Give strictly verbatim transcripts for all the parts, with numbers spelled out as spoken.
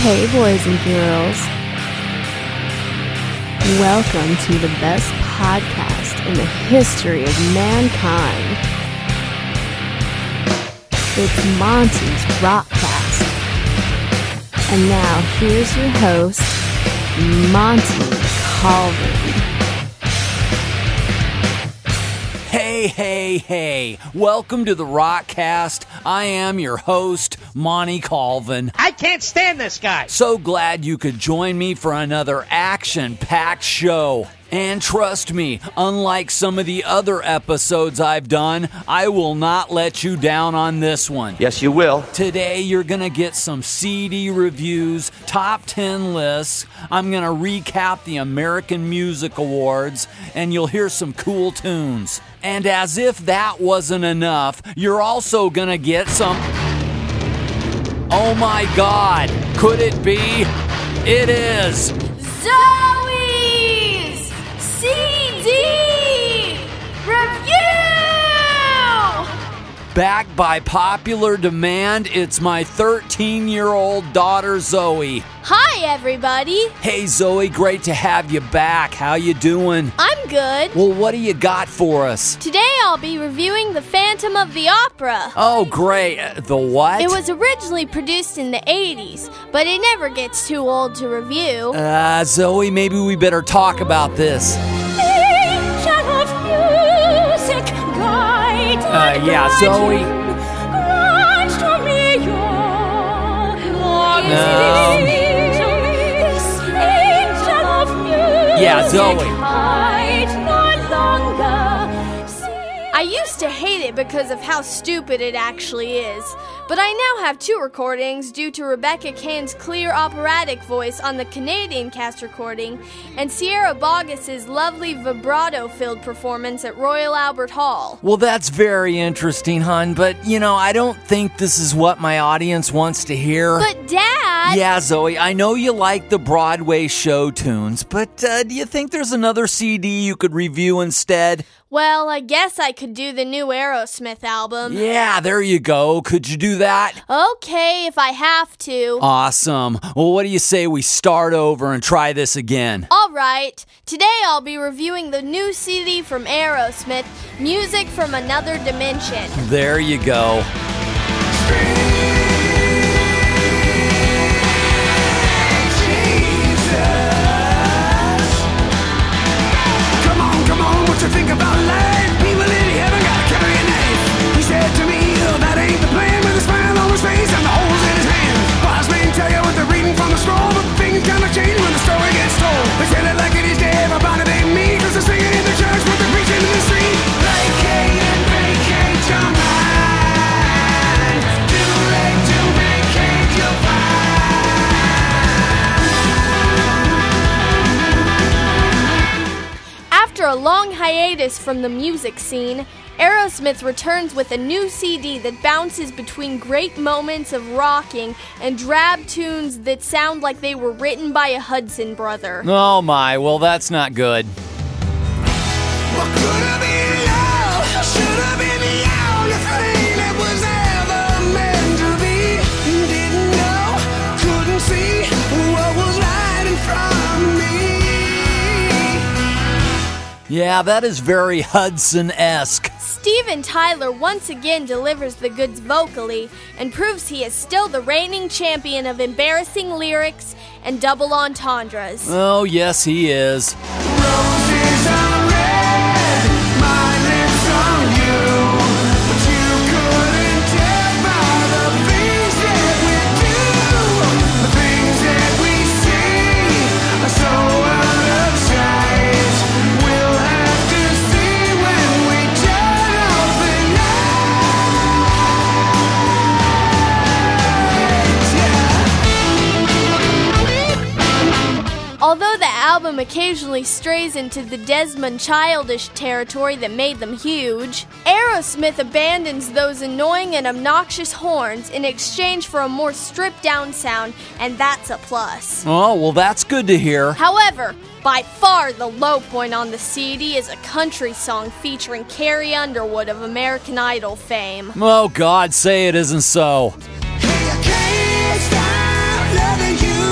Hey boys and girls, welcome to the best podcast in the history of mankind. It's Monty's Rockcast. And now here's your host, Monty Colvin. Hey, hey, hey, welcome to the Rockcast. I am your host, Monty Colvin. I can't stand this guy. So glad you could join me for another action-packed show. And trust me, unlike some of the other episodes I've done, I will not let you down on this one. Yes, you will. Today, you're going to get some C D reviews, top ten lists. I'm going to recap the American Music Awards, and you'll hear some cool tunes. And as if that wasn't enough, you're also going to get some... Oh my God, could it be? It is... Zoe's C D Review! Backed by popular demand, it's my thirteen-year-old daughter, Zoe. Hi, everybody. Hey, Zoe, great to have you back. How you doing? I'm good. Well, what do you got for us? Today I'll be reviewing The Phantom of the Opera. Oh, great. Uh, The what? It was originally produced in the eighties, but it never gets too old to review. Uh, Zoe, maybe we better talk about this. Angel of music, guide Uh, yeah, Zoe. grant to me your love. No. This angel of music, Yeah, Zoe. hide no longer. I used to hate it because of how stupid it actually is, but I now have two recordings due to Rebecca Cain's clear operatic voice on the Canadian cast recording and Sierra Boggess's lovely vibrato-filled performance at Royal Albert Hall. Well, that's very interesting, hon, but, you know, I don't think this is what my audience wants to hear. But Dad! Yeah, Zoe, I know you like the Broadway show tunes, but uh, do you think there's another C D you could review instead? Well, I guess I could do the new Aerosmith album. Yeah, there you go. Could you do that? Okay, if I have to. Awesome. Well, what do you say we start over and try this again? All right. Today I'll be reviewing the new C D from Aerosmith, Music from Another Dimension. There you go. Come on, come on, what you think about life? People in heaven gotta carry a knife. He said to me, oh, that ain't the plan, with a smile on his face and the holes in his hand. Wise men tell you what they're reading from the scroll, but things kinda change when the story gets told. They tell it like it is to everybody they meet, cause they're singing in the church, but they're preaching in the street. Vacate and vacate your mind. Too late to vacate your mind. After a long hiatus from the music scene, Aerosmith returns with a new C D that bounces between great moments of rocking and drab tunes that sound like they were written by a Hudson brother. Oh my, well that's not good. What could have been love? Should have been the only thing that was ever meant to be. Didn't know, couldn't see what was right in front of me. Yeah, that is very Hudson-esque. Steven Tyler once again delivers the goods vocally and proves he is still the reigning champion of embarrassing lyrics and double entendres. Oh, yes, he is. Roses are red, my lips on you, but you couldn't tell by the things that we do. The things that we see are so out of sight. We'll have to see when we turn off the lights. Yeah. Although the album occasionally strays into the Desmond Childish territory that made them huge, Aerosmith abandons those annoying and obnoxious horns in exchange for a more stripped-down sound, and that's a plus. Oh, well, that's good to hear. However, by far the low point on the C D is a country song featuring Carrie Underwood of American Idol fame. Oh, God, say it isn't so. Hey, I can't stop loving you.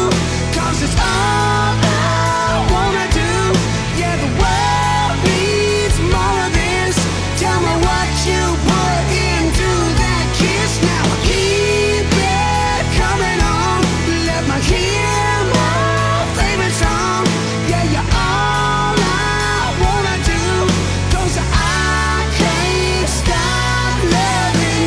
it's all I wanna do. Yeah, the world needs more of this. Tell me what you put into that kiss. Now keep it coming on. Let me hear my favorite song. Yeah, you're all I wanna do. 'Cause I can't stop loving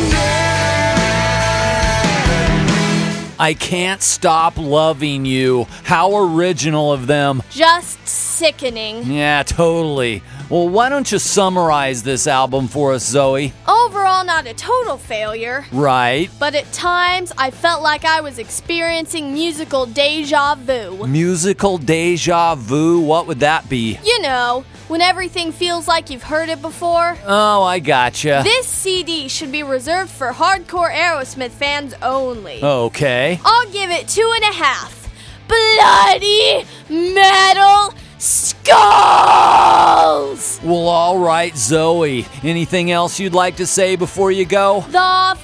you. I can't stop loving you. How original of them. Just sickening. Yeah, totally. Well, why don't you summarize this album for us, Zoe? Overall, not a total failure. Right. But at times, I felt like I was experiencing musical deja vu. Musical deja vu? What would that be? You know, when everything feels like you've heard it before. Oh, I gotcha. This C D should be reserved for hardcore Aerosmith fans only. Okay. I'll give it two and a half. Bloody metal skulls! Well, all right, Zoe. Anything else you'd like to say before you go? The Phantom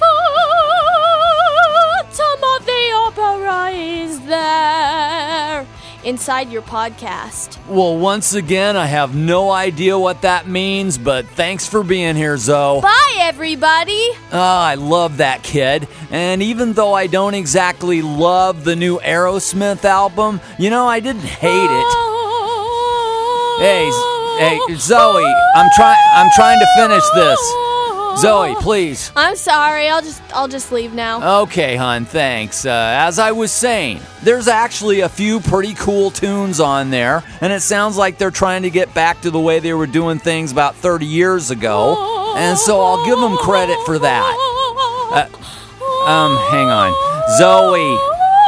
of the Opera is there inside your podcast. Well, once again, I have no idea what that means, but thanks for being here, Zoe. Bye, everybody! Ah, I love that kid. And even though I don't exactly love the new Aerosmith album, you know, I didn't hate it. Hey, hey, Zoe, I'm trying I'm trying to finish this. Zoe, please. I'm sorry. I'll just I'll just leave now. Okay, hon, thanks. Uh, as I was saying, there's actually a few pretty cool tunes on there, and it sounds like they're trying to get back to the way they were doing things about thirty years ago, and so I'll give them credit for that. Uh, um, hang on. Zoe.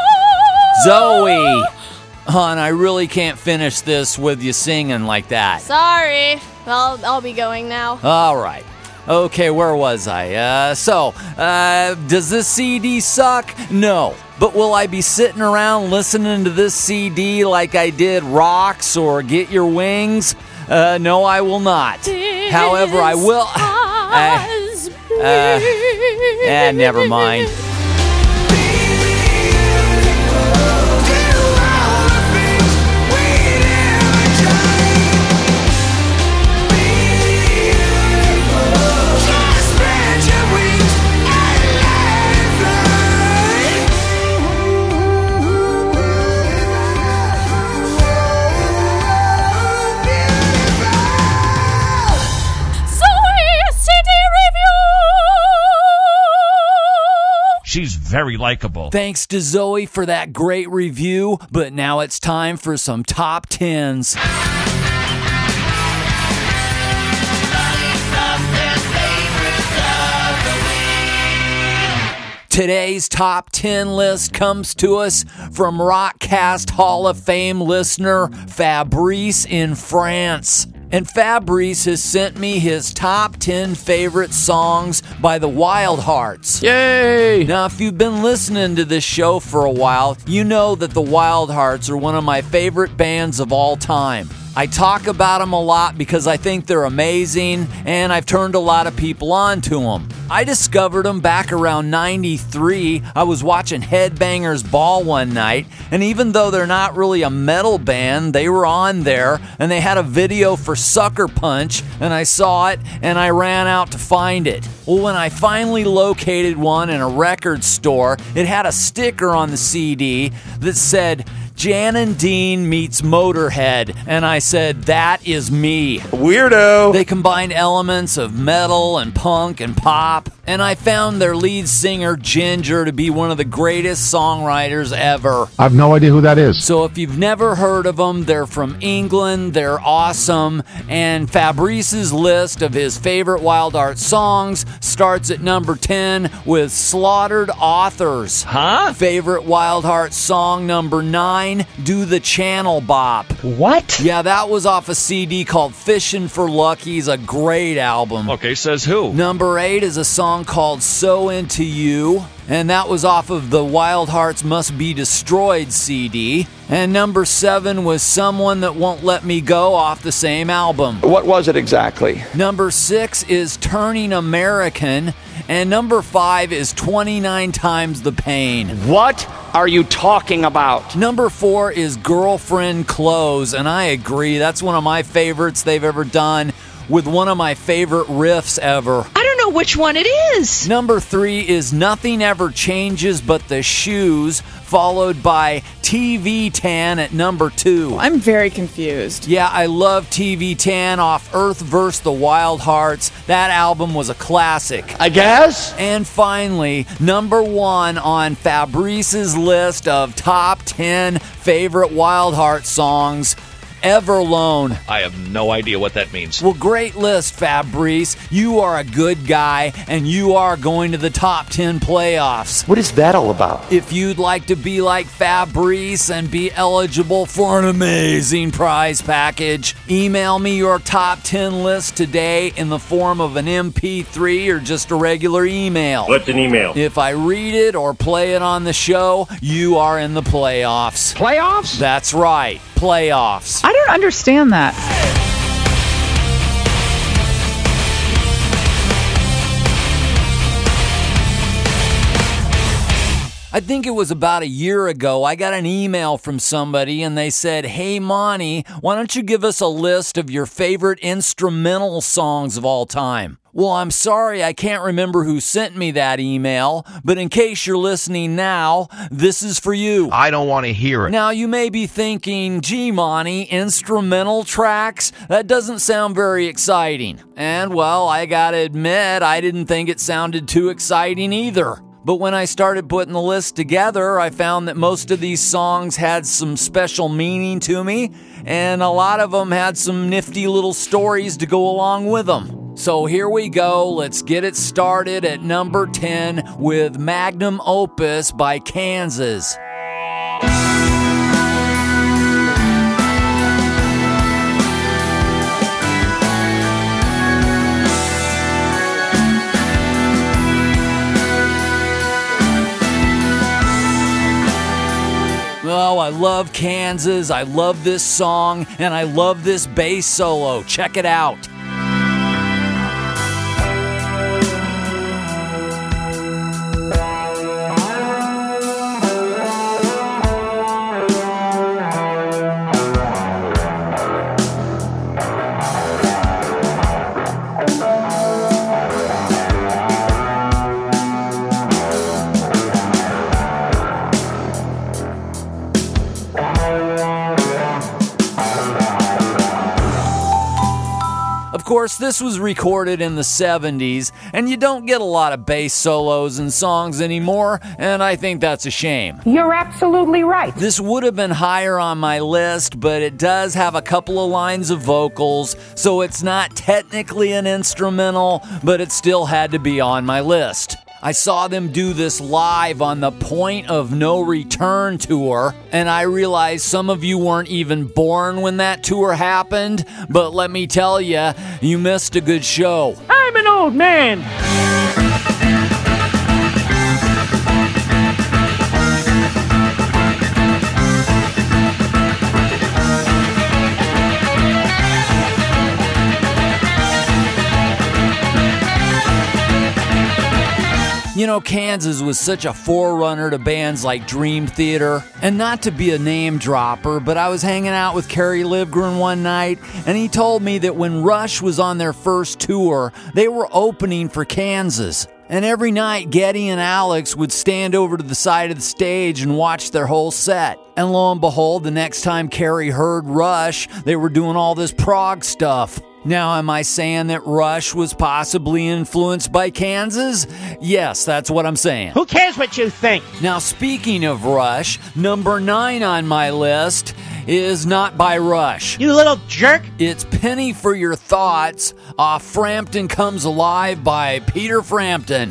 Zoe. Hon, I really can't finish this with you singing like that. Sorry. Well, I'll be going now. All right. Okay, where was I? Uh, so, uh, does this C D suck? No. But will I be sitting around listening to this C D like I did Rocks or Get Your Wings? Uh, no, I will not. However, I will... Uh, uh, eh, never mind. She's very likable. Thanks to Zoe for that great review, but now it's time for some top tens. Today's top ten list comes to us from Rockcast Hall of Fame listener Fabrice in France. And Fabrice has sent me his top ten favorite songs by the Wild Hearts. Yay! Now, if you've been listening to this show for a while, you know that the Wild Hearts are one of my favorite bands of all time. I talk about them a lot because I think they're amazing, and I've turned a lot of people on to them. I discovered them back around ninety-three. I was watching Headbangers Ball one night, and even though they're not really a metal band, they were on there, and they had a video for Sucker Punch, and I saw it, and I ran out to find it. Well, when I finally located one in a record store, it had a sticker on the C D that said, Jan and Dean meets Motorhead, and I said, that is me. Weirdo. They combined elements of metal and punk and pop, and I found their lead singer, Ginger, to be one of the greatest songwriters ever. I have no idea who that is. So if you've never heard of them, they're from England, they're awesome, and Fabrice's list of his favorite Wild Hearts songs starts at number ten with Slaughtered Authors. Huh? Favorite Wild Hearts song number nine, Do the Channel Bop. What? Yeah, that was off a C D called Fishin' for Lucky's, a great album. Okay, says who? Number eight is a song called So Into You, and that was off of the Wild Hearts Must Be Destroyed C D. And number seven was Someone That Won't Let Me Go off the same album. What was it exactly? Number six is Turning American, And number five is twenty-nine Times the Pain. What are you talking about? Number four is Girlfriend Clothes, and I agree. That's one of my favorites they've ever done, with one of my favorite riffs ever. I don't know which one it is. Number three is Nothing Ever Changes But the Shoes, followed by T V Tan at number two. I'm very confused. Yeah, I love T V Tan off Earth versus the Wild Hearts. That album was a classic. I guess? And finally, number one on Fabrice's list of top ten favorite Wild Heart songs, Everlone. I have no idea what that means. Well, great list, Fabrice. You are a good guy, and you are going to the top ten playoffs. What is that all about? If you'd like to be like Fabrice and be eligible for an amazing prize package, email me your top ten list today in the form of an M P three or just a regular email. What's an email? If I read it or play it on the show, you are in the playoffs. Playoffs? That's right, playoffs. I don't understand that. I think it was about a year ago, I got an email from somebody and they said, "Hey, Monty, why don't you give us a list of your favorite instrumental songs of all time?" Well, I'm sorry, I can't remember who sent me that email, but in case you're listening now, this is for you. I don't want to hear it. Now, you may be thinking, gee, Monty, instrumental tracks? That doesn't sound very exciting. And, well, I gotta admit, I didn't think it sounded too exciting either. But when I started putting the list together, I found that most of these songs had some special meaning to me, and a lot of them had some nifty little stories to go along with them. So here we go, let's get it started at number ten with Magnum Opus by Kansas. Oh, I love Kansas, I love this song, and I love this bass solo. Check it out. Of course, this was recorded in the seventies, and you don't get a lot of bass solos in songs anymore, and I think that's a shame. You're absolutely right. This would have been higher on my list, but it does have a couple of lines of vocals, so it's not technically an instrumental, but it still had to be on my list. I saw them do this live on the Point of No Return tour, and I realized some of you weren't even born when that tour happened, but let me tell you, you missed a good show. I'm an old man. You know, Kansas was such a forerunner to bands like Dream Theater. And not to be a name dropper, but I was hanging out with Kerry Livgren one night, and he told me that when Rush was on their first tour, they were opening for Kansas. And every night, Geddy and Alex would stand over to the side of the stage and watch their whole set. And lo and behold, the next time Kerry heard Rush, they were doing all this prog stuff. Now, am I saying that Rush was possibly influenced by Kansas? Yes, that's what I'm saying. Who cares what you think? Now, speaking of Rush, number nine on my list is not by Rush. You little jerk. It's Penny for Your Thoughts off Frampton Comes Alive by Peter Frampton.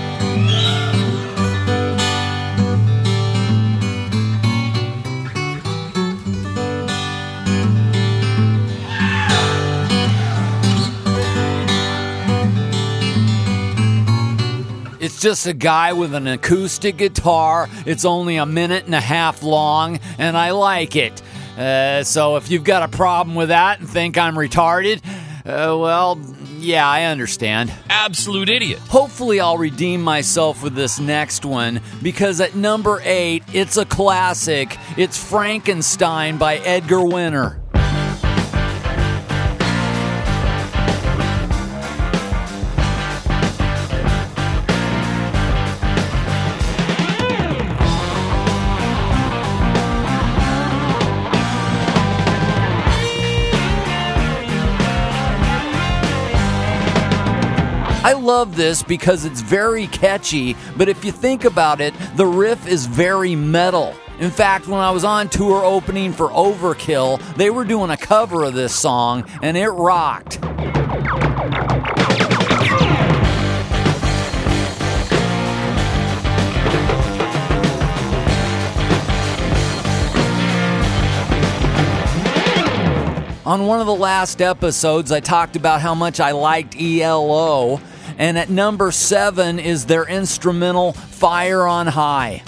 It's just a guy with an acoustic guitar. It's only a minute and a half long, and I like it. Uh, so if you've got a problem with that and think I'm retarded, uh, well, Yeah, I understand. Absolute idiot. Hopefully I'll redeem myself with this next one, because at number eight, it's a classic. It's Frankenstein by Edgar Winter. I love this because it's very catchy, but if you think about it, the riff is very metal. In fact, when I was on tour opening for Overkill, they were doing a cover of this song, and it rocked. On one of the last episodes, I talked about how much I liked E L O, and at number seven is their instrumental Fire on High.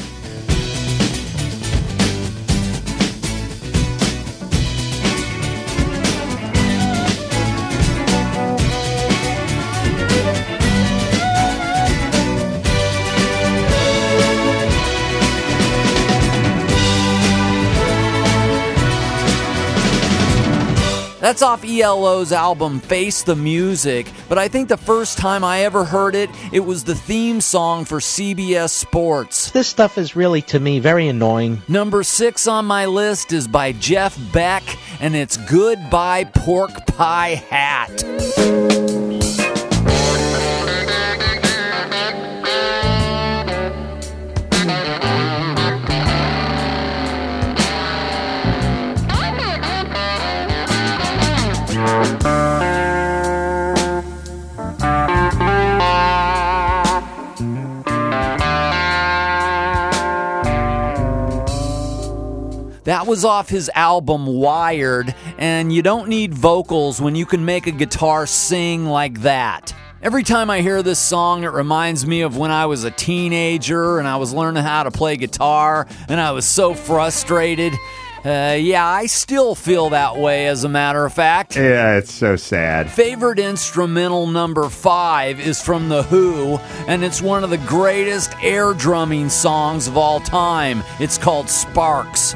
That's off E L O's album Face the Music, but I think the first time I ever heard it, it was the theme song for C B S Sports. This stuff is really, to me, very annoying. Number six on my list is by Jeff Beck, and it's Goodbye Pork Pie Hat. That was off his album Wired, and you don't need vocals when you can make a guitar sing like that. Every time I hear this song, it reminds me of when I was a teenager and I was learning how to play guitar, and I was so frustrated. Uh, yeah, I still feel that way, as a matter of fact. Yeah, it's so sad. Favorite instrumental number five is from The Who, and it's one of the greatest air drumming songs of all time. It's called Sparks.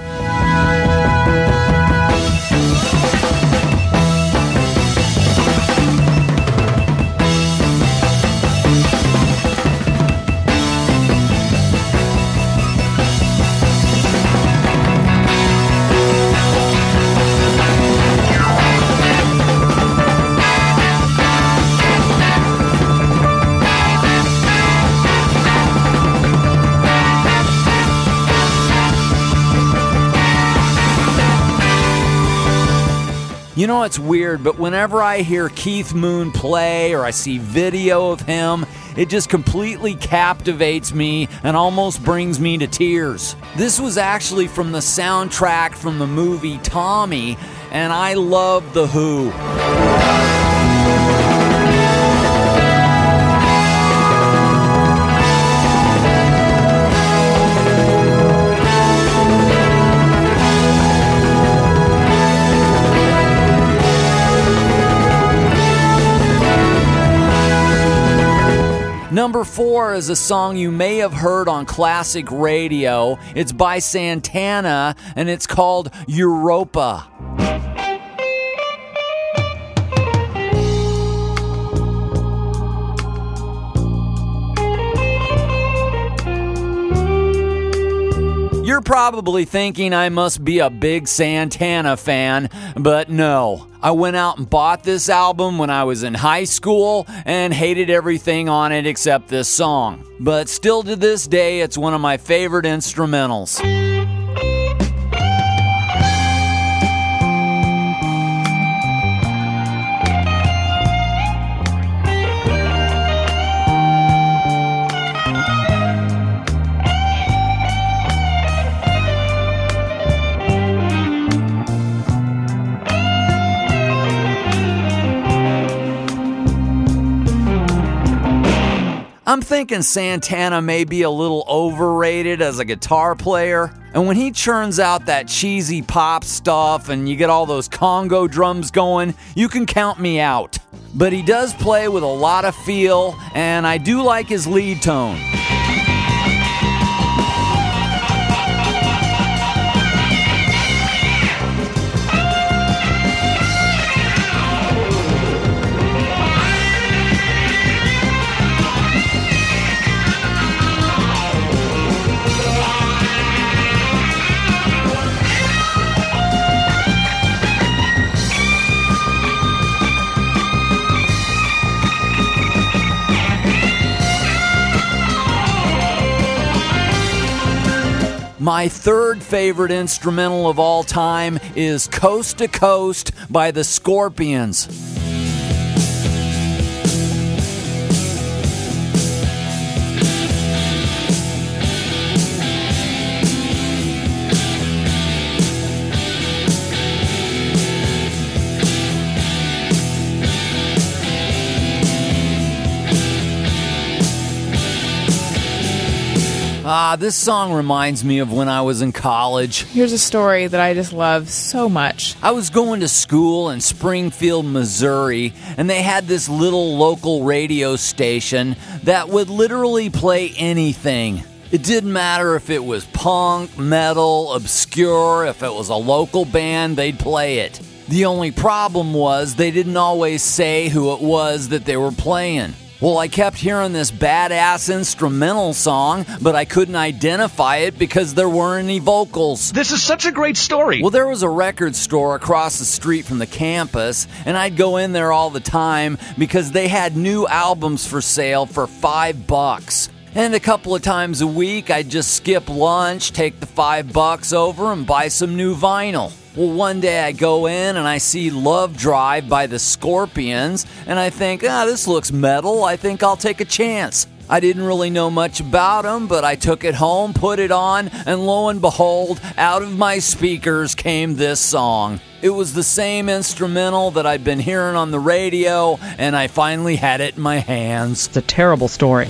You know, it's weird, but whenever I hear Keith Moon play or I see video of him, it just completely captivates me and almost brings me to tears. This was actually from the soundtrack from the movie Tommy, and I love The Who. Number four is a song you may have heard on classic radio. It's by Santana, and it's called Europa. You're probably thinking I must be a big Santana fan, but no. I went out and bought this album when I was in high school and hated everything on it except this song. But still to this day, it's one of my favorite instrumentals. I'm thinking Santana may be a little overrated as a guitar player. And when he churns out that cheesy pop stuff and you get all those Congo drums going, you can count me out. but he does play with a lot of feel, and I do like his lead tone. My third favorite instrumental of all time is Coast to Coast by the Scorpions. Ah, this song reminds me of when I was in college. Here's a story that I just love so much. I was going to school in Springfield, Missouri, and they had this little local radio station that would literally play anything. It didn't matter if it was punk, metal, obscure, if it was a local band, they'd play it. The only problem was they didn't always say who it was that they were playing. Well, I kept hearing this badass instrumental song, but I couldn't identify it because there weren't any vocals. This is such a great story. Well, there was a record store across the street from the campus, and I'd go in there all the time because they had new albums for sale for five bucks. And a couple of times a week, I'd just skip lunch, take the five bucks over, and buy some new vinyl. Well, one day I go in and I see Love Drive by the Scorpions, and I think, ah, this looks metal. I think I'll take a chance. I didn't really know much about them, but I took it home, put it on, and lo and behold, out of my speakers came this song. It was the same instrumental that I'd been hearing on the radio, and I finally had it in my hands. It's a terrible story.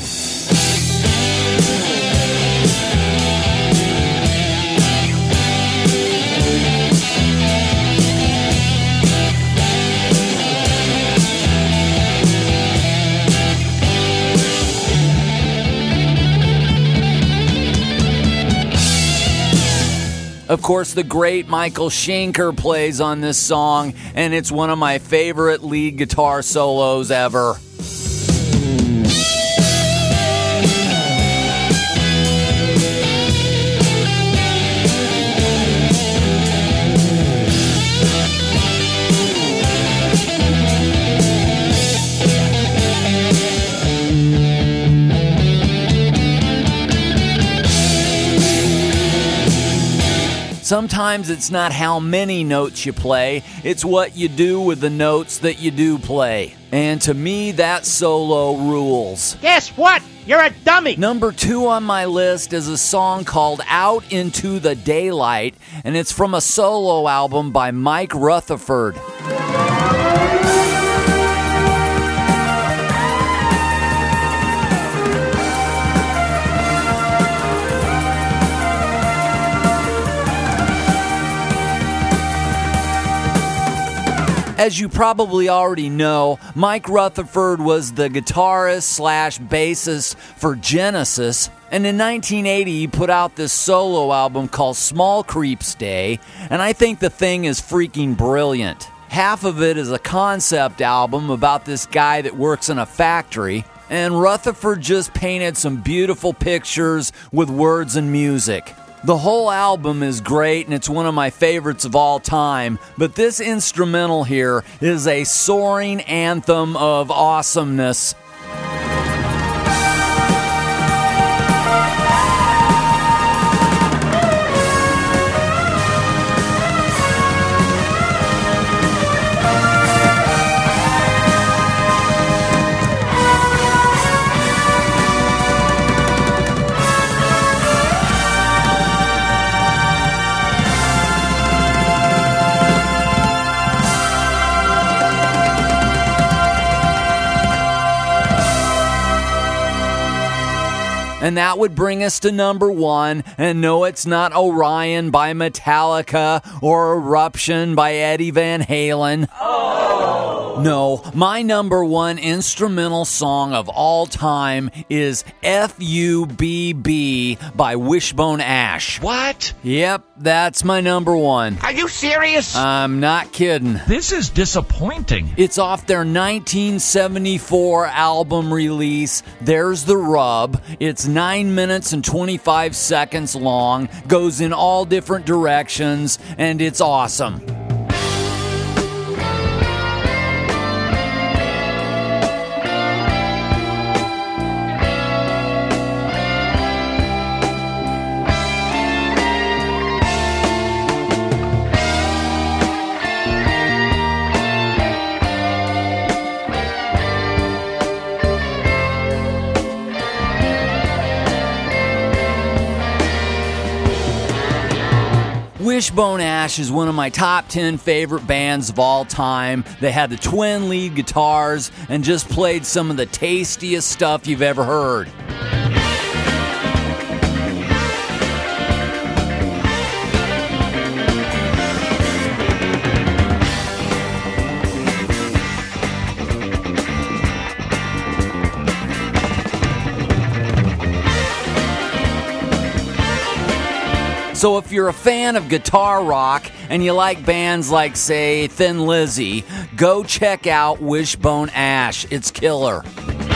Of course, the great Michael Schenker plays on this song, and it's one of my favorite lead guitar solos ever. Sometimes it's not how many notes you play, it's what you do with the notes that you do play. And to me, that solo rules. Guess what? You're a dummy! Number two on my list is a song called Out Into the Daylight, and it's from a solo album by Mike Rutherford. As you probably already know, Mike Rutherford was the guitarist slash bassist for Genesis, and in nineteen eighty he put out this solo album called Small Creeps Day, and I think the thing is freaking brilliant. Half of it is a concept album about this guy that works in a factory, and Rutherford just painted some beautiful pictures with words and music. The whole album is great, and it's one of my favorites of all time, but this instrumental here is a soaring anthem of awesomeness. And that would bring us to number one. And no, it's not Orion by Metallica or Eruption by Eddie Van Halen. Oh. No, my number one instrumental song of all time is F U B B by Wishbone Ash. What? Yep, that's my number one. Are you serious? I'm not kidding. This is disappointing. It's off their nineteen seventy-four album release, There's the Rub. It's nine minutes and twenty-five seconds long, goes in all different directions, and it's awesome. Wishbone Ash is one of my top ten favorite bands of all time. They had the twin lead guitars and just played some of the tastiest stuff you've ever heard. So if you're a fan of guitar rock and you like bands like, say, Thin Lizzy, go check out Wishbone Ash. It's killer.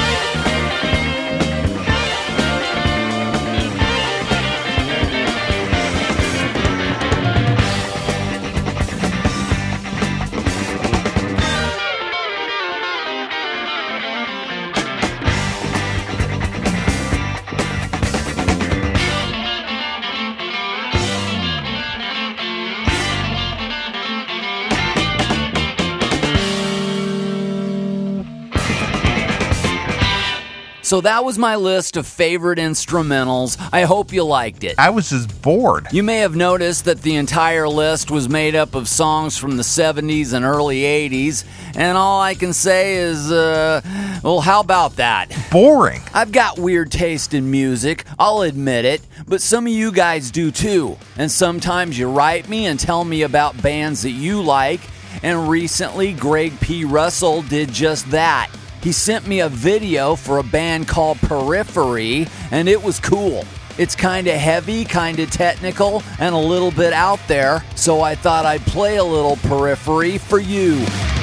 So that was my list of favorite instrumentals. I hope you liked it. I was just bored. You may have noticed that the entire list was made up of songs from the seventies and early eighties, and all I can say is, uh, well, how about that? Boring. I've got weird taste in music, I'll admit it, but some of you guys do too. And sometimes you write me and tell me about bands that you like, and recently Greg P. Russell did just that. He sent me a video for a band called Periphery, and it was cool. It's kind of heavy, kind of technical, and a little bit out there, so I thought I'd play a little Periphery for you.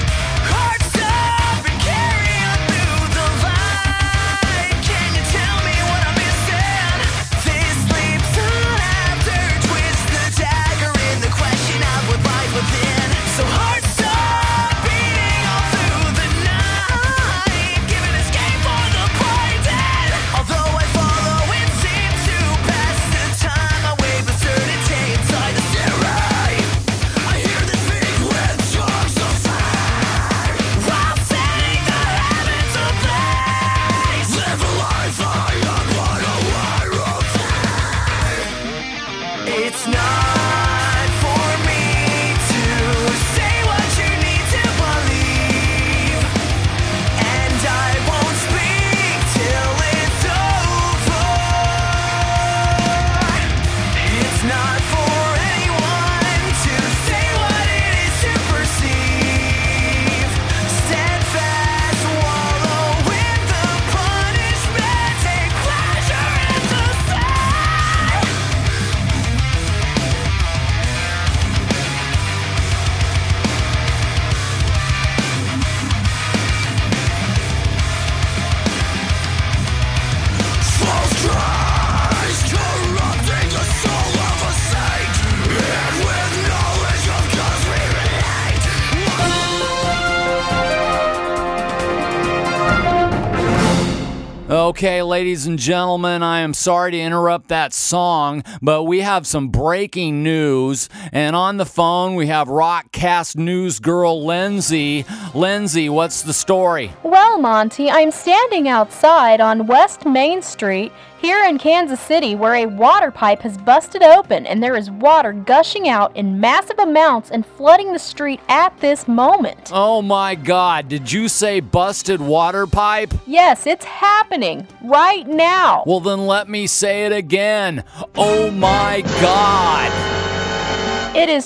Okay, ladies and gentlemen, I am sorry to interrupt that song, but we have some breaking news. And on the phone, we have Rockcast news girl Lindsay. Lindsay, what's the story? Well, Monty, I'm standing outside on West Main Street here in Kansas City, where a water pipe has busted open and there is water gushing out in massive amounts and flooding the street at this moment. Oh my God, did you say busted water pipe? Yes, it's happening right now. Well, then let me say it again. Oh my God. It is truly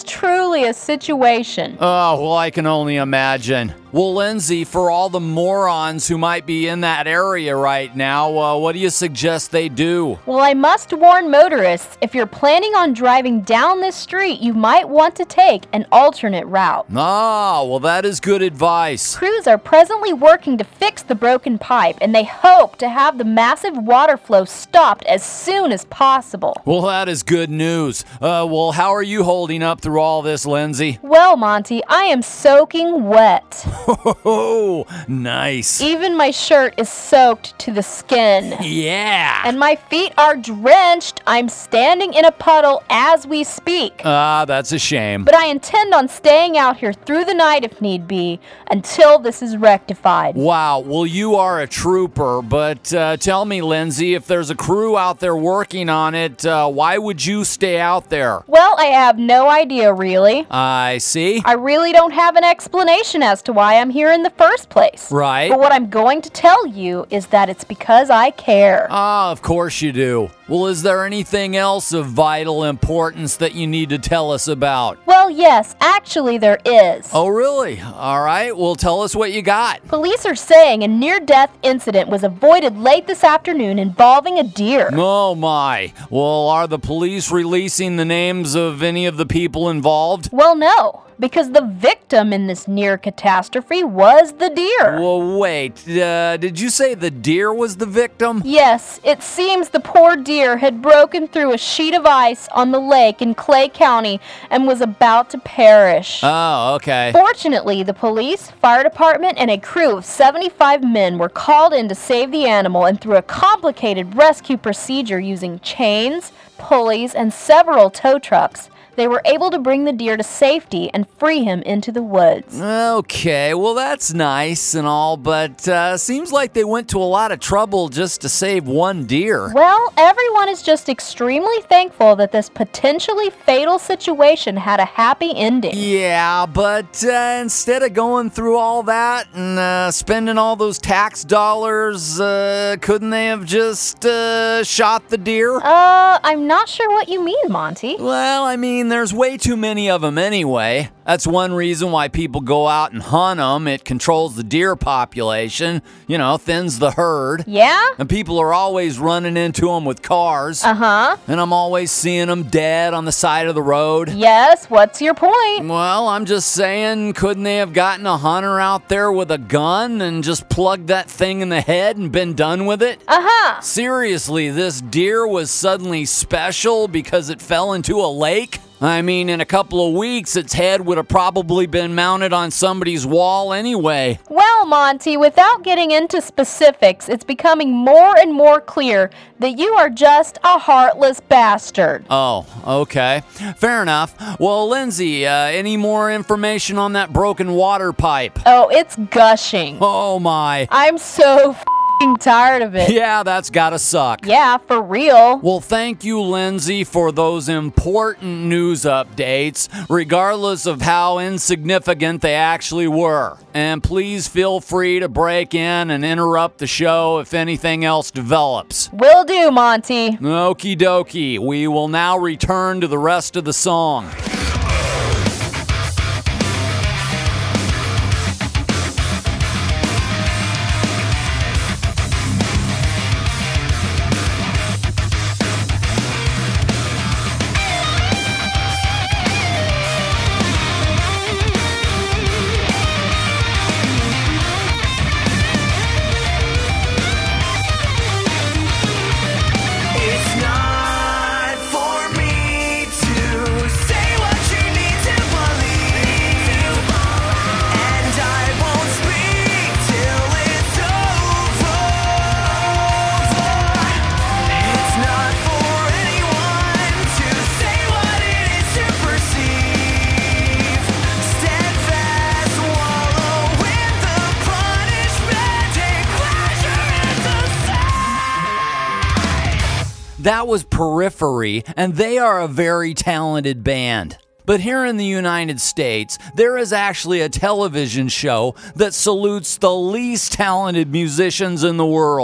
truly a situation. Oh, well, I can only imagine. Well, Lindsay, for all the morons who might be in that area right now, uh, what do you suggest they do? Well, I must warn motorists, if you're planning on driving down this street, you might want to take an alternate route. Ah, well, that is good advice. Crews are presently working to fix the broken pipe, and they hope to have the massive water flow stopped as soon as possible. Well, that is good news. Uh, well, how are you holding up through all this, Lindsay? Well, Monty, I am soaking wet. Oh, nice. Even my shirt is soaked to the skin. Yeah. And my feet are drenched. I'm standing in a puddle as we speak. Ah, that's a shame. But I intend on staying out here through the night if need be, until this is rectified. Wow, well, you are a trooper, but uh, tell me, Lindsay, if there's a crew out there working on it, uh, why would you stay out there? Well, I have no idea, really. I see. I really don't have an explanation as to why I'm here in the first place. Right. But what I'm going to tell you is that it's because I care. Ah, of course you do. Well, is there anything else of vital importance that you need to tell us about? Well, yes, actually there is. Oh, really? All right, well, tell us what you got. Police are saying a near-death incident was avoided late this afternoon involving a deer. Oh, my. Well, are the police releasing the names of any of the people involved? Well, no, because the victim in this near catastrophe was the deer. Well, wait, uh, did you say the deer was the victim? Yes, it seems the poor deer had broken through a sheet of ice on the lake in Clay County and was about to perish. Oh, okay. Fortunately, the police, fire department, and a crew of seventy-five men were called in to save the animal, and through a complicated rescue procedure using chains, pulleys, and several tow trucks, they were able to bring the deer to safety and free him into the woods. Okay, well, that's nice and all, but uh, seems like they went to a lot of trouble just to save one deer. Well, everyone is just extremely thankful that this potentially fatal situation had a happy ending. Yeah, but uh, instead of going through all that and uh, spending all those tax dollars, uh, couldn't they have just uh, shot the deer? Uh, I'm not sure what you mean, Monty. Well, I mean, there's way too many of them anyway. That's one reason why people go out and hunt them. It controls the deer population, you know, thins the herd. Yeah? And people are always running into them with cars. Uh-huh. And I'm always seeing them dead on the side of the road. Yes, what's your point? Well, I'm just saying, couldn't they have gotten a hunter out there with a gun and just plugged that thing in the head and been done with it? Uh-huh. Seriously, this deer was suddenly special because it fell into a lake? I mean, in a couple of weeks, its head would have probably been mounted on somebody's wall anyway. Well, Monty, without getting into specifics, it's becoming more and more clear that you are just a heartless bastard. Oh, okay. Fair enough. Well, Lindsay, uh, any more information on that broken water pipe? Oh, it's gushing. Oh, my. I'm so f***ing tired of it. Yeah, that's gotta suck. Yeah, for real. Well, thank you, Lindsay, for those important news updates, regardless of how insignificant they actually were. And please feel free to break in and interrupt the show if anything else develops. Will do, Monty. Okie dokie. We will now return to the rest of the song. That was Periphery, and they are a very talented band. But here in the United States, there is actually a television show that salutes the least talented musicians in the world.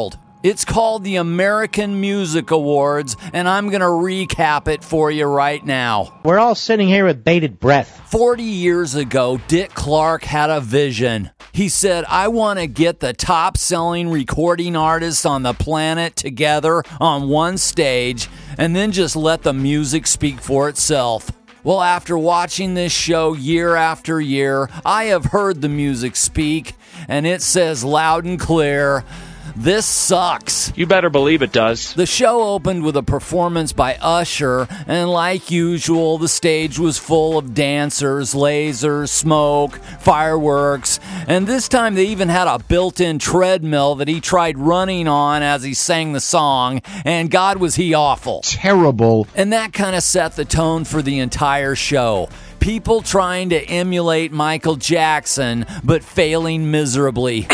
It's called the American Music Awards, and I'm going to recap it for you right now. We're all sitting here with bated breath. Forty years ago, Dick Clark had a vision. He said, I want to get the top-selling recording artists on the planet together on one stage and then just let the music speak for itself. Well, after watching this show year after year, I have heard the music speak, and it says loud and clear, this sucks. You better believe it does. The show opened with a performance by Usher, and like usual, the stage was full of dancers, lasers, smoke, fireworks, and this time they even had a built-in treadmill that he tried running on as he sang the song, and God was he awful. Terrible. And that kind of set the tone for the entire show. People trying to emulate Michael Jackson, but failing miserably.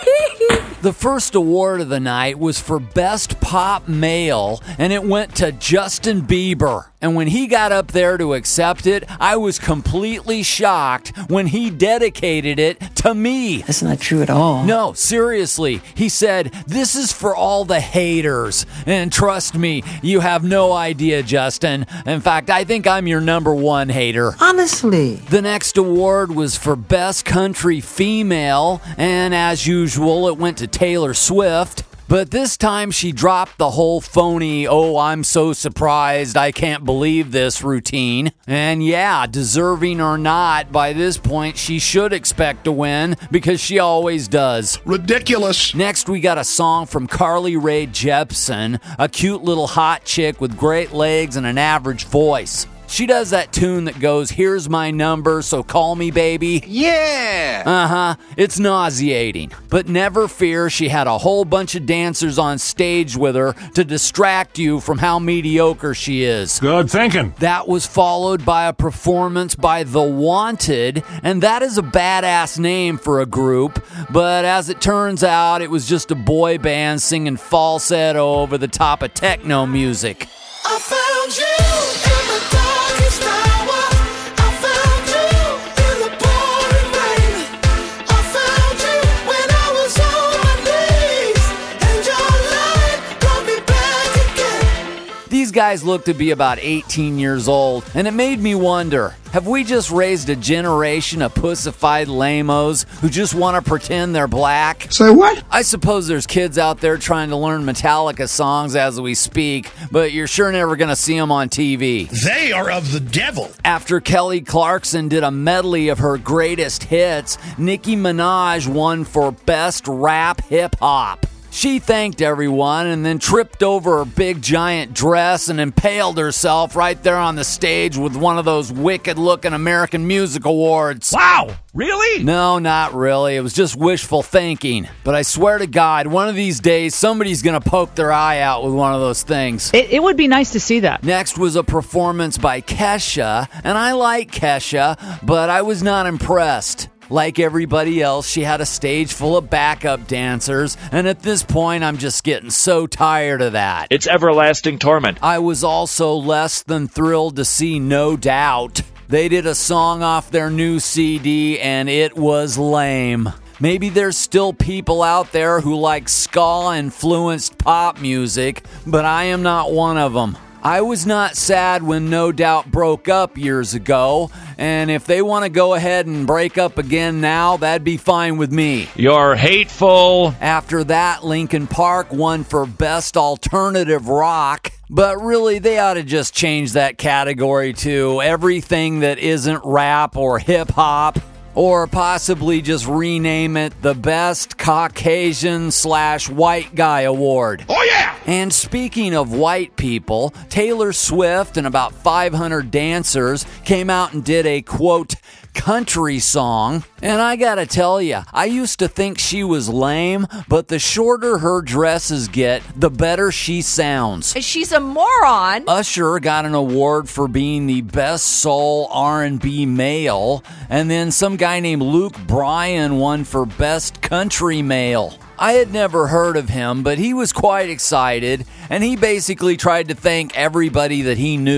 The first award of the night was for Best Pop Male, and it went to Justin Bieber. And when he got up there to accept it, I was completely shocked when he dedicated it to me. That's not true at all. No, seriously. He said, this is for all the haters. And trust me, you have no idea, Justin. In fact, I think I'm your number one hater. Honestly. The next award was for Best Country Female, and as usual, it went to Taylor Swift. But this time she dropped the whole phony, oh, I'm so surprised, I can't believe this routine. And yeah, deserving or not, by this point she should expect to win because she always does. Ridiculous. Next we got a song from Carly Rae Jepsen, a cute little hot chick with great legs and an average voice. She does that tune that goes, here's my number, so call me, baby. Yeah! Uh-huh. It's nauseating. But never fear, she had a whole bunch of dancers on stage with her to distract you from how mediocre she is. Good thinking. That was followed by a performance by The Wanted, and that is a badass name for a group, but as it turns out, it was just a boy band singing falsetto over the top of techno music. I found you in the darkest hour. I found you in the pouring rain. I found you when I was on my knees, and your light brought me back again. These guys look to be about eighteen years old, and it made me wonder, have we just raised a generation of pussified lamos who just want to pretend they're black? Say what? I suppose there's kids out there trying to learn Metallica songs as we speak, but you're sure never going to see them on T V. They are of the devil. After Kelly Clarkson did a medley of her greatest hits, Nicki Minaj won for Best Rap Hip Hop. She thanked everyone and then tripped over her big giant dress and impaled herself right there on the stage with one of those wicked-looking American Music Awards. Wow, really? No, not really. It was just wishful thinking. But I swear to God, one of these days, somebody's going to poke their eye out with one of those things. It, it would be nice to see that. Next was a performance by Kesha, and I like Kesha, but I was not impressed. Like everybody else, she had a stage full of backup dancers, and at this point, I'm just getting so tired of that. It's everlasting torment. I was also less than thrilled to see No Doubt. They did a song off their new C D, and it was lame. Maybe there's still people out there who like ska-influenced pop music, but I am not one of them. I was not sad when No Doubt broke up years ago, and if they want to go ahead and break up again now, that'd be fine with me. You're hateful. After that, Linkin Park won for Best Alternative Rock, but really they ought to just change that category to everything that isn't rap or hip-hop. Or possibly just rename it the Best Caucasian slash White Guy Award. Oh, yeah! And speaking of white people, Taylor Swift and about five hundred dancers came out and did a, quote, country song. And I gotta tell you, I used to think she was lame, but the shorter her dresses get, the better she sounds. She's a moron. Usher got an award for being the best soul R and B male, and then some guy named Luke Bryan won for best country male. I had never heard of him, but he was quite excited, and he basically tried to thank everybody that he knew.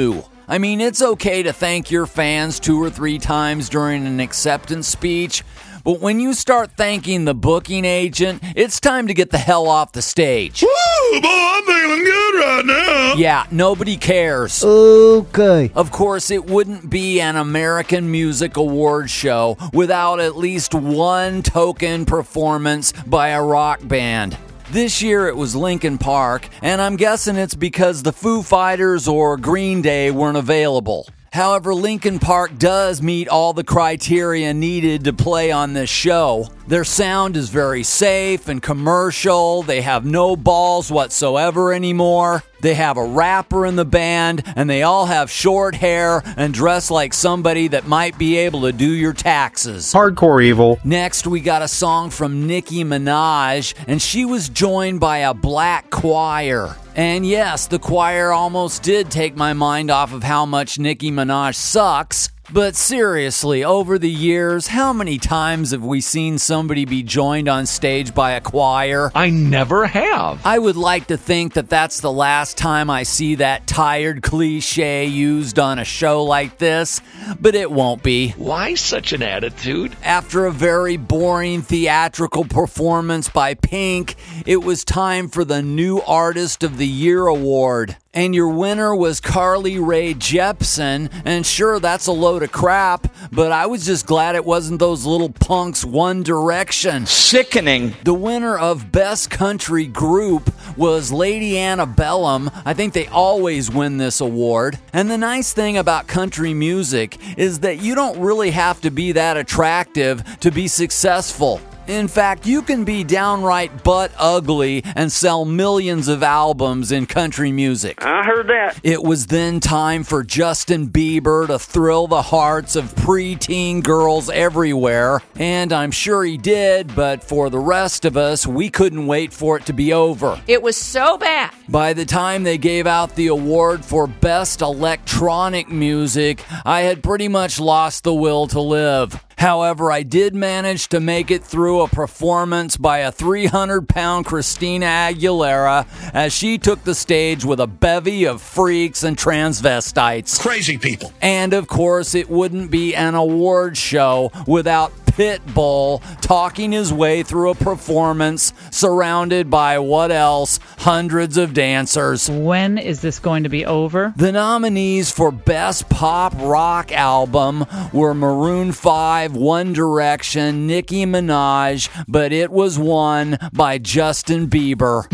I mean, it's okay to thank your fans two or three times during an acceptance speech, but when you start thanking the booking agent, it's time to get the hell off the stage. Woo, boy, I'm feeling good right now. Yeah, nobody cares. Okay. Of course, it wouldn't be an American Music Awards show without at least one token performance by a rock band. This year it was Linkin Park, and I'm guessing it's because the Foo Fighters or Green Day weren't available. However, Linkin Park does meet all the criteria needed to play on this show. Their sound is very safe and commercial. They have no balls whatsoever anymore. They have a rapper in the band, and they all have short hair and dress like somebody that might be able to do your taxes. Hardcore evil. Next, we got a song from Nicki Minaj, and she was joined by a black choir. And yes, the choir almost did take my mind off of how much Nicki Minaj sucks. But seriously, over the years, how many times have we seen somebody be joined on stage by a choir? I never have. I would like to think that that's the last time I see that tired cliche used on a show like this, but it won't be. Why such an attitude? After a very boring theatrical performance by Pink, it was time for the New Artist of the Year award. And your winner was Carly Rae Jepsen, and sure, that's a load of crap, but I was just glad it wasn't those little punks One Direction. Sickening. The winner of Best Country Group was Lady Antebellum. I think they always win this award. And the nice thing about country music is that you don't really have to be that attractive to be successful. In fact, you can be downright butt ugly and sell millions of albums in country music. I heard that. It was then time for Justin Bieber to thrill the hearts of preteen girls everywhere, and I'm sure he did, but for the rest of us, we couldn't wait for it to be over. It was so bad. By the time they gave out the award for Best Electronic Music, I had pretty much lost the will to live. However, I did manage to make it through a performance by a three hundred pound Christina Aguilera as she took the stage with a bevy of freaks and transvestites. Crazy people. And of course, it wouldn't be an award show without Pitbull talking his way through a performance surrounded by what else? Hundreds of dancers. When is this going to be over? The nominees for Best Pop Rock Album were Maroon five, One Direction, Nicki Minaj, but it was won by Justin Bieber.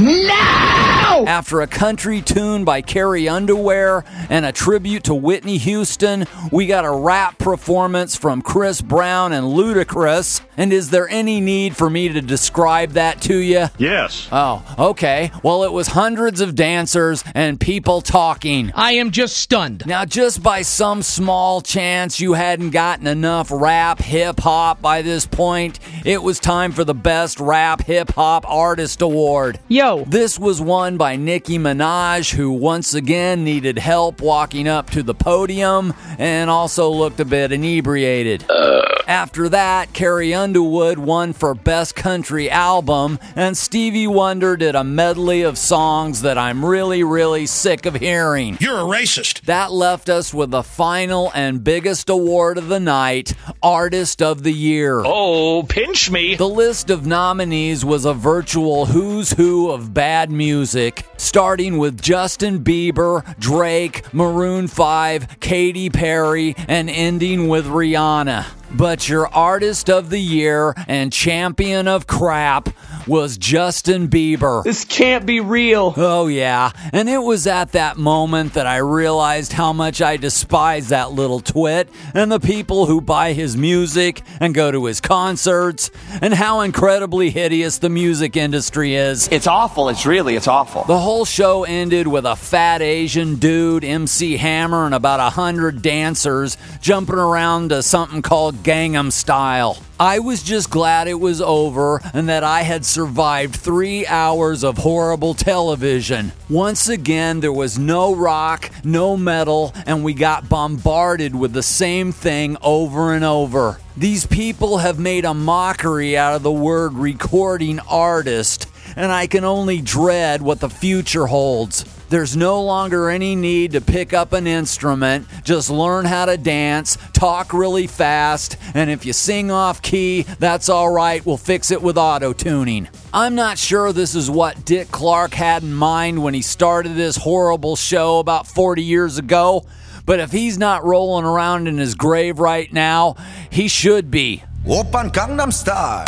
No! After a country tune by Carrie Underwear and a tribute to Whitney Houston, we got a rap performance from Chris Brown and Ludacris. And is there any need for me to describe that to you? Yes. Oh, okay. Well, it was hundreds of dancers and people talking. I am just stunned. Now, just by some small chance you hadn't gotten enough rap hip-hop by this point, it was time for the Best Rap Hip-Hop Artist Award. Yo. This was won by Nicki Minaj, who once again needed help walking up to the podium and also looked a bit inebriated. Uh. After that, Carrie Underwood won for Best Country Album, and Stevie Wonder did a medley of songs that I'm really, really sick of hearing. You're a racist. That left us with the final and biggest award of the night, Artist of the Year. Oh, pinch me. The list of nominees was a virtual who's who of bad music, starting with Justin Bieber, Drake, Maroon five, Katy Perry, and ending with Rihanna. But your Artist of the Year and Champion of Crap was Justin Bieber. This can't be real. Oh, yeah. And it was at that moment that I realized how much I despise that little twit and the people who buy his music and go to his concerts, and how incredibly hideous the music industry is. It's awful. It's really, it's awful. The whole show ended with a fat Asian dude, M C Hammer, and about a hundred dancers jumping around to something called Gangnam Style. I was just glad it was over and that I had survived three hours of horrible television. Once again, there was no rock, no metal, and we got bombarded with the same thing over and over. These people have made a mockery out of the word recording artist, and I can only dread what the future holds. There's no longer any need to pick up an instrument. Just learn how to dance, talk really fast, and if you sing off key, that's all right. We'll fix it with auto-tuning. I'm not sure this is what Dick Clark had in mind when he started this horrible show about forty years ago, but if he's not rolling around in his grave right now, he should be. Oppan Gangnam Style.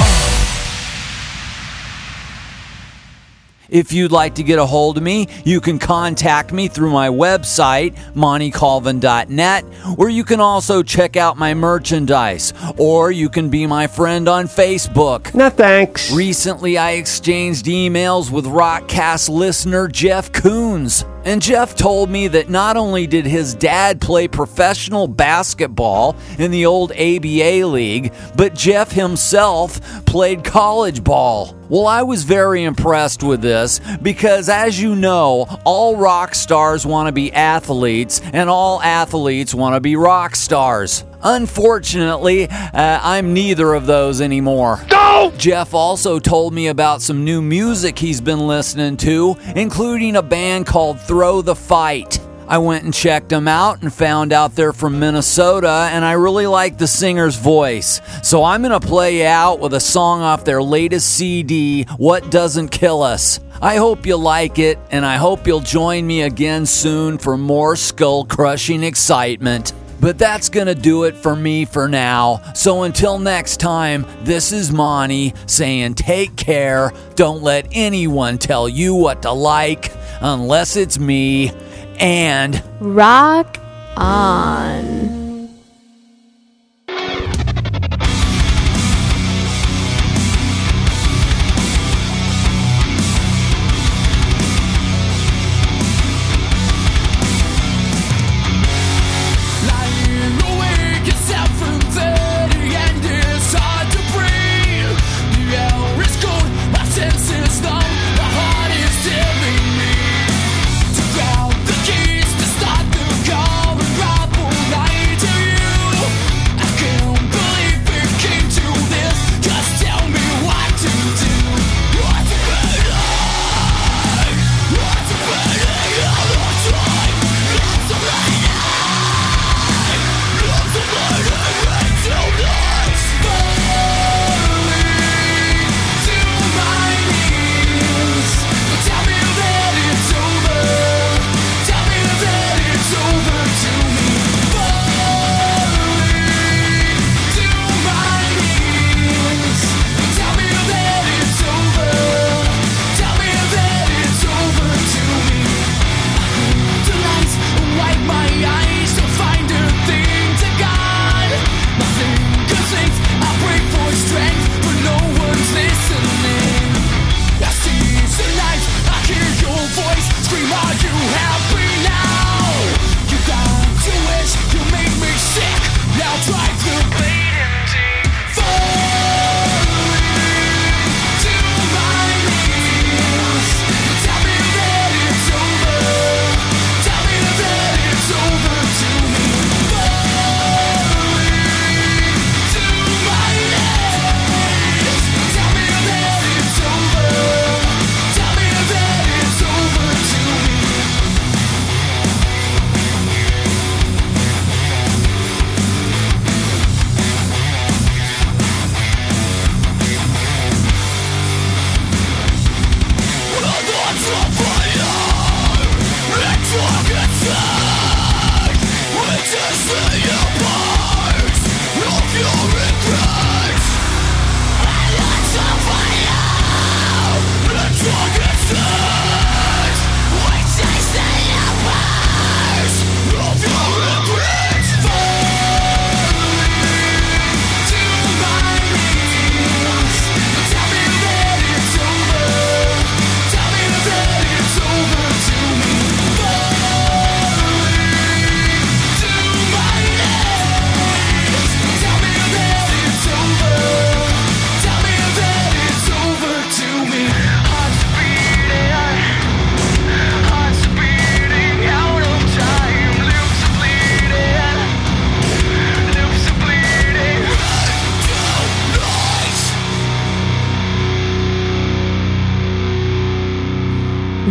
If you'd like to get a hold of me, you can contact me through my website, monty colvin dot net, where you can also check out my merchandise, or you can be my friend on Facebook. No thanks. Recently, I exchanged emails with Rockcast listener Jeff Koons. And Jeff told me that not only did his dad play professional basketball in the old A B A league, but Jeff himself played college ball. Well, I was very impressed with this because, as you know, all rock stars want to be athletes and all athletes want to be rock stars. Unfortunately, uh, I'm neither of those anymore. No! Jeff also told me about some new music he's been listening to, including a band called Throw the Fight. I went and checked them out and found out they're from Minnesota, and I really like the singer's voice. So I'm going to play out with a song off their latest C D, What Doesn't Kill Us. I hope you like it, and I hope you'll join me again soon for more skull-crushing excitement. But that's going to do it for me for now. So until next time, this is Monty saying take care. Don't let anyone tell you what to like unless it's me. And rock on. Start the car and grapple like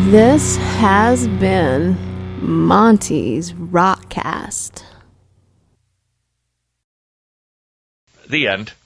This has been Monty's Rockcast. The end.